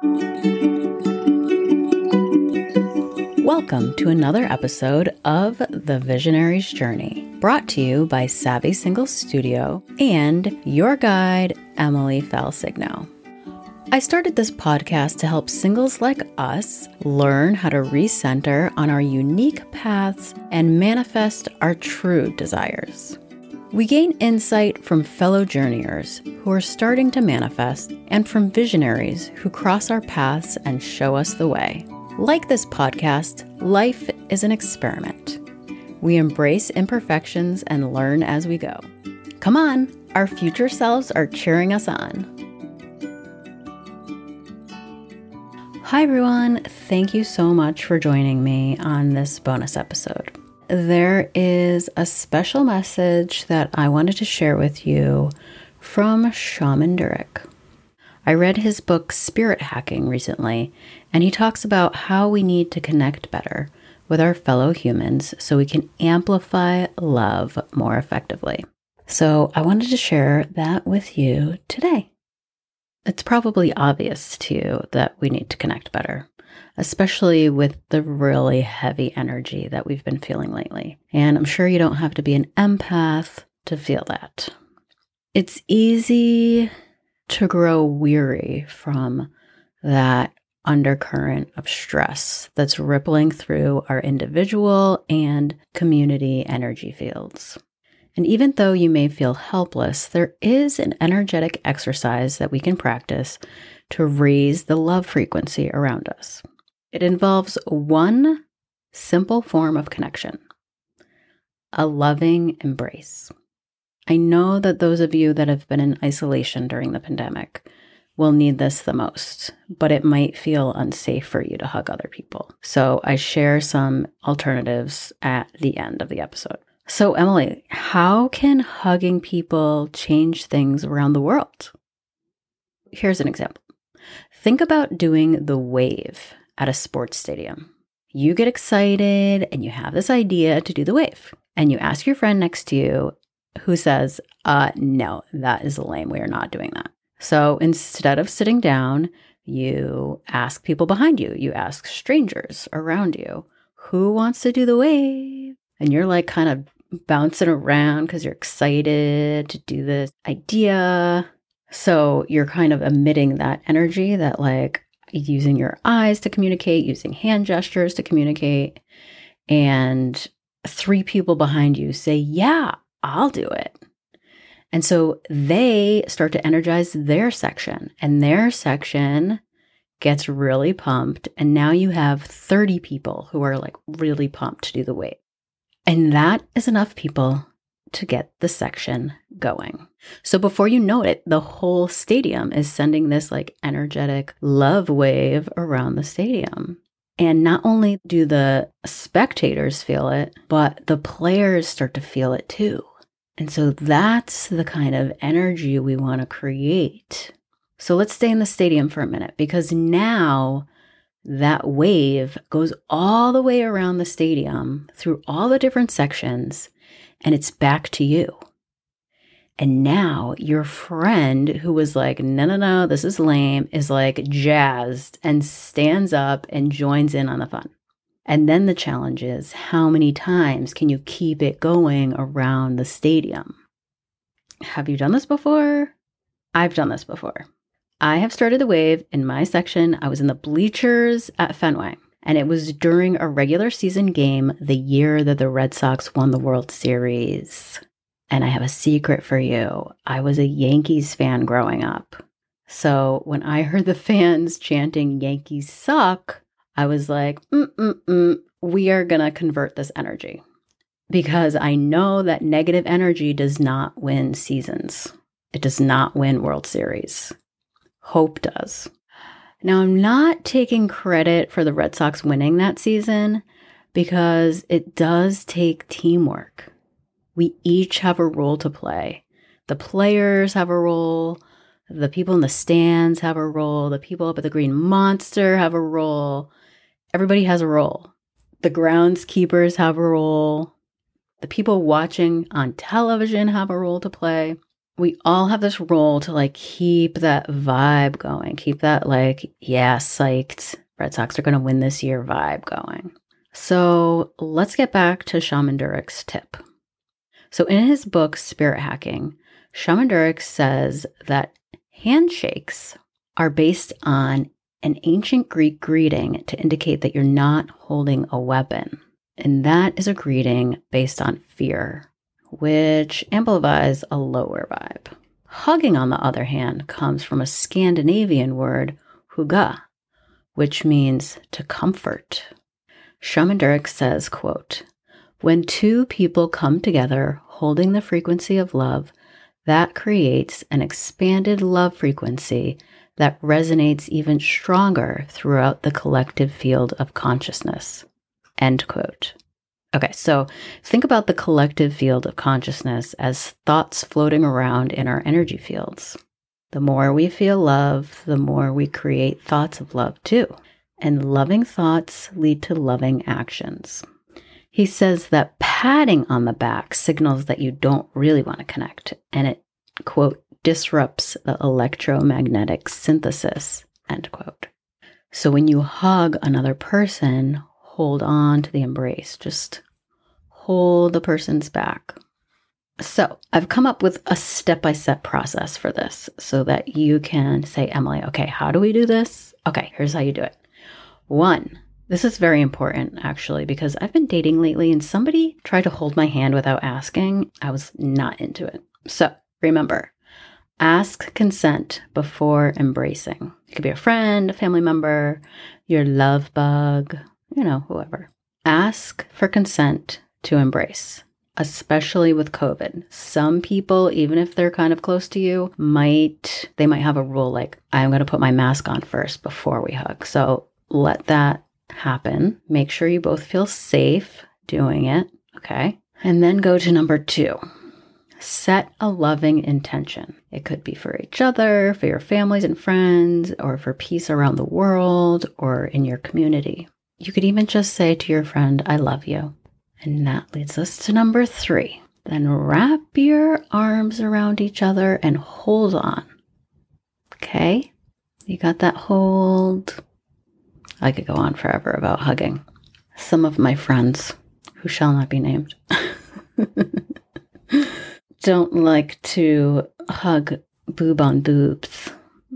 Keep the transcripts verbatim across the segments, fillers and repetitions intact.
Welcome to another episode of The Visionary's Journey, brought to you by Savvy Single Studio and your guide, Emily Falsigno. I started this podcast to help singles like us learn how to recenter on our unique paths and manifest our true desires. We gain insight from fellow journeyers who are starting to manifest and from visionaries who cross our paths and show us the way. Like this podcast, life is an experiment. We embrace imperfections and learn as we go. Come on, our future selves are cheering us on. Hi everyone, thank you so much for joining me on this bonus episode. There is a special message that I wanted to share with you from Shaman Durek. I read his book Spirit Hacking recently, and he talks about how we need to connect better with our fellow humans so we can amplify love more effectively. So I wanted to share that with you today. It's probably obvious to you that we need to connect better, especially with the really heavy energy that we've been feeling lately. And I'm sure you don't have to be an empath to feel that. It's easy to grow weary from that undercurrent of stress that's rippling through our individual and community energy fields. And even though you may feel helpless, there is an energetic exercise that we can practice to raise the love frequency around us. It involves one simple form of connection: a loving embrace. I know that those of you that have been in isolation during the pandemic will need this the most, but it might feel unsafe for you to hug other people. So I share some alternatives at the end of the episode. So Emily, how can hugging people change things around the world? Here's an example. Think about doing the wave at a sports stadium. You get excited and you have this idea to do the wave, and you ask your friend next to you, who says, uh, no, that is lame. We are not doing that. So instead of sitting down, you ask people behind you. You ask strangers around you, who wants to do the wave? And you're like kind of bouncing around because you're excited to do this idea. So you're kind of emitting that energy, that like using your eyes to communicate, using hand gestures to communicate. And three people behind you say, yeah, I'll do it. And so they start to energize their section, and their section gets really pumped. And now you have thirty people who are like really pumped to do the wave. And that is enough people to get the section going. So before you know it, the whole stadium is sending this like energetic love wave around the stadium. And not only do the spectators feel it, but the players start to feel it too. And so that's the kind of energy we want to create. So let's stay in the stadium for a minute, because now that wave goes all the way around the stadium through all the different sections, and it's back to you. And now your friend who was like, no, no, no, this is lame, is like jazzed and stands up and joins in on the fun. And then the challenge is, how many times can you keep it going around the stadium? Have you done this before? I've done this before. I have started the wave in my section. I was in the bleachers at Fenway, and it was during a regular season game the year that the Red Sox won the World Series. And I have a secret for you. I was a Yankees fan growing up. So when I heard the fans chanting "Yankees suck," I was like, mm-mm-mm, we are going to convert this energy, because I know that negative energy does not win seasons. It does not win World Series. Hope does. Now, I'm not taking credit for the Red Sox winning that season, because it does take teamwork. We each have a role to play. The players have a role. The people in the stands have a role. The people up at the Green Monster have a role. Everybody has a role. The groundskeepers have a role. The people watching on television have a role to play. we all have this role to like keep that vibe going, keep that like, yeah, psyched, Red Sox are going to win this year vibe going. So let's get back to Shaman Durek's tip. So in his book, Spirit Hacking, Shaman Durek says that handshakes are based on an ancient Greek greeting to indicate that you're not holding a weapon. And that is a greeting based on fear, which amplifies a lower vibe. Hugging, on the other hand, comes from a Scandinavian word, hugga, which means to comfort. Shaman Durek says, quote, "When two people come together holding the frequency of love, that creates an expanded love frequency that resonates even stronger throughout the collective field of consciousness." End quote. Okay, so think about the collective field of consciousness as thoughts floating around in our energy fields. The more we feel love, the more we create thoughts of love too. And loving thoughts lead to loving actions. He says that patting on the back signals that you don't really want to connect, and it, quote, disrupts the electromagnetic synthesis, end quote. So when you hug another person, hold on to the embrace. Just hold the person's back. So I've come up with a step-by-step process for this so that you can say, Emily, okay, how do we do this? Okay, here's how you do it. One, this is very important actually, because I've been dating lately and somebody tried to hold my hand without asking. I was not into it. So remember, ask consent before embracing. It could be a friend, a family member, your love bug, you know, whoever. Ask for consent to embrace, especially with COVID. Some people, even if they're kind of close to you, might, they might have a rule like, I'm going to put my mask on first before we hug. So let that happen. Make sure you both feel safe doing it. Okay. And then go to number two. Set a loving intention. It could be for each other, for your families and friends, or for peace around the world, or in your community. You could even just say to your friend, I love you. And that leads us to number three. Then wrap your arms around each other and hold on. Okay? You got that hold? I could go on forever about hugging. Some of my friends, who shall not be named, don't like to hug boob on boobs.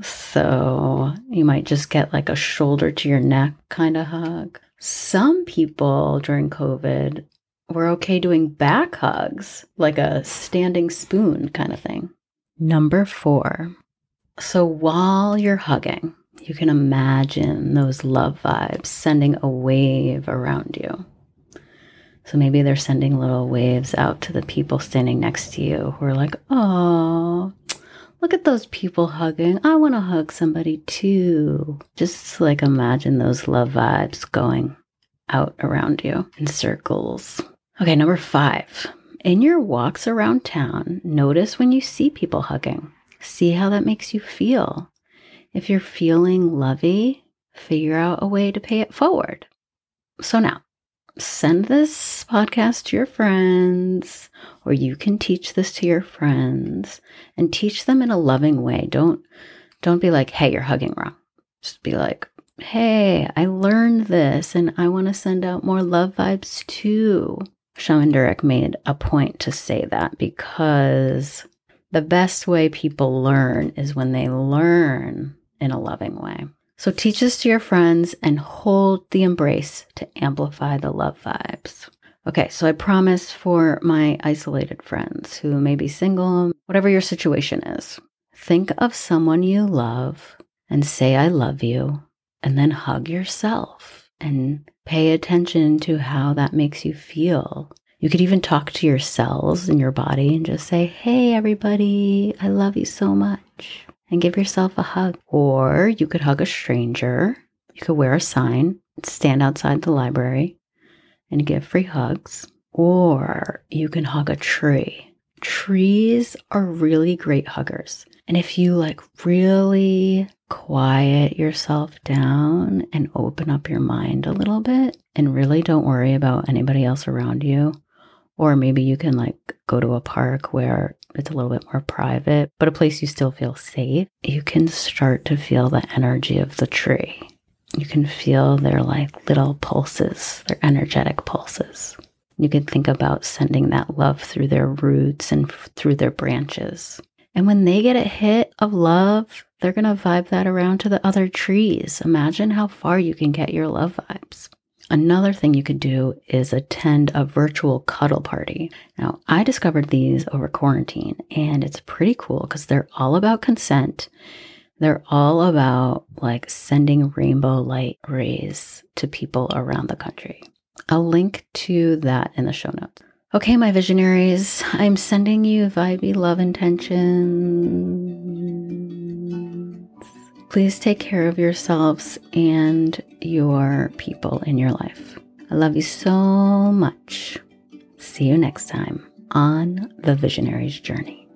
So you might just get like a shoulder to your neck kind of hug. Some people during COVID were okay doing back hugs, like a standing spoon kind of thing. Number four. So while you're hugging, you can imagine those love vibes sending a wave around you. So maybe they're sending little waves out to the people standing next to you who are like, oh, look at those people hugging. I want to hug somebody too. Just like imagine those love vibes going out around you in circles. Okay, number five. In your walks around town, notice when you see people hugging. See how that makes you feel. If you're feeling lovey, figure out a way to pay it forward. So now, send this podcast to your friends, or you can teach this to your friends and teach them in a loving way. Don't, don't be like, hey, you're hugging wrong. Just be like, hey, I learned this and I want to send out more love vibes too. Shaman Durek made a point to say that because the best way people learn is when they learn in a loving way. So teach this to your friends and hold the embrace to amplify the love vibes. Okay, so I promise for my isolated friends who may be single, whatever your situation is, think of someone you love and say, I love you, and then hug yourself and pay attention to how that makes you feel. You could even talk to your cells in your body and just say, hey, everybody, I love you so much. And give yourself a hug. Or you could hug a stranger. You could wear a sign, stand outside the library, and give free hugs. Or you can hug a tree. Trees are really great huggers. And if you like really quiet yourself down and open up your mind a little bit and really don't worry about anybody else around you, Or maybe you can like go to a park where it's a little bit more private, but a place you still feel safe. You can start to feel the energy of the tree. You can feel their like little pulses, their energetic pulses. You can think about sending that love through their roots and f- through their branches. And when they get a hit of love, they're going to vibe that around to the other trees. Imagine how far you can get your love vibes. Another thing you could do is attend a virtual cuddle party. Now, I discovered these over quarantine, and it's pretty cool because they're all about consent. They're all about like sending rainbow light rays to people around the country. I'll link to that in the show notes. Okay, my visionaries, I'm sending you vibey love intentions. Please take care of yourselves and your people in your life. I love you so much. See you next time on The Visionary's Journey.